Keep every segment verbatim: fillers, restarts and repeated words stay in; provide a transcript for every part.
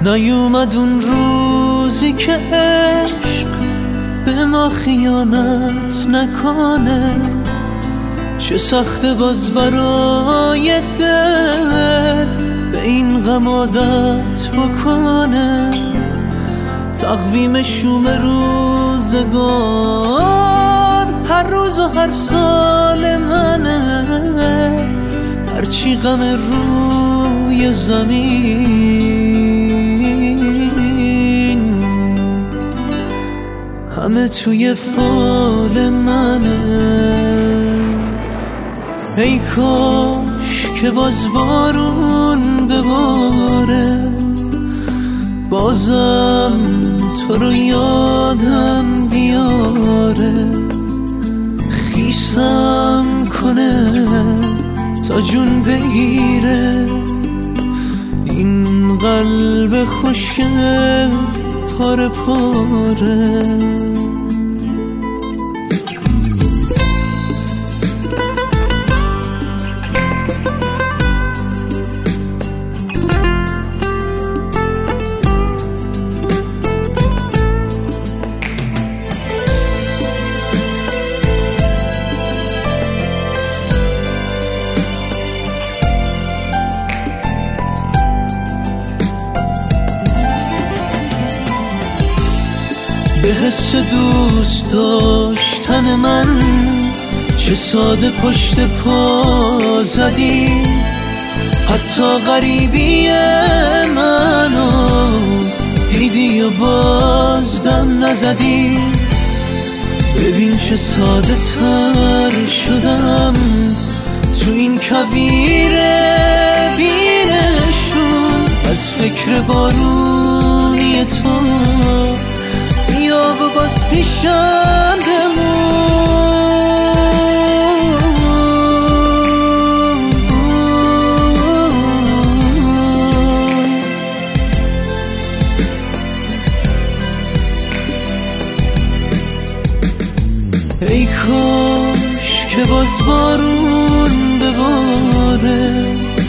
نیومد اون روزی که عشق به ما خیانت نکنه، چه سخته باز برای دل به این غم عادت بکنه. تقویم شوم روزگار هر روز و هر سال منه، هرچی غم روی زمین همه توی فال منه. ای کاش که باز بارون بباره، بازم تو رو یادم بیاره، خیسم کنه تا جون بگیره این قلب خشک پاره پاره. به حس دوست داشتن من چه ساده پشت پا زدی، حتی غریبی منو دیدی و باز دم نزدی. ببین چه ساده تر شدم تو این کویر بینشون، از فکر بارونی تو بیا و باز پیشم بمون. ای کاش که باز بارون بباره،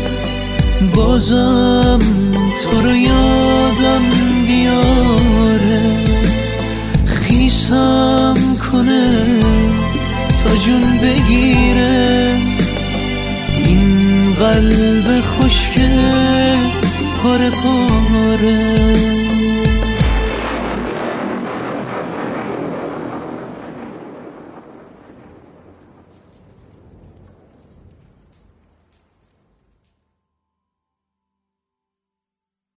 بازم تو رو یادم بیاره، خیسم کنه تا جون بگیره این قلب خشک پاره پاره.